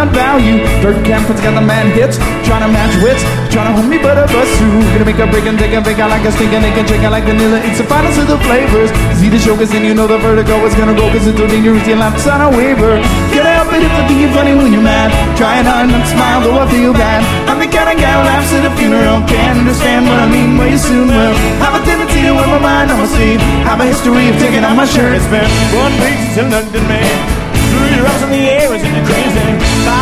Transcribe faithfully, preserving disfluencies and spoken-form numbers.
not value. Third campus got the man hits, trying to match wits, trying to hold me but a bus through. Gonna make a break and take a break. I like a stinking, they can check. I like vanilla. It's the finest of the flavors. See the show, cause then you know the vertigo is gonna go, cause it's so dangerous. Your laugh's on a waiver. Can't help it if I think you're funny when you're mad. Try not to smile, though I feel bad. I'm the kind of guy who laughs at a funeral. Can't understand what I mean, but you soon will. Have a tendency to wear my mind on my sleeve. Have a history of taking off my shirt. It's been one week till London, man. Threw your arms in the air, was it crazy?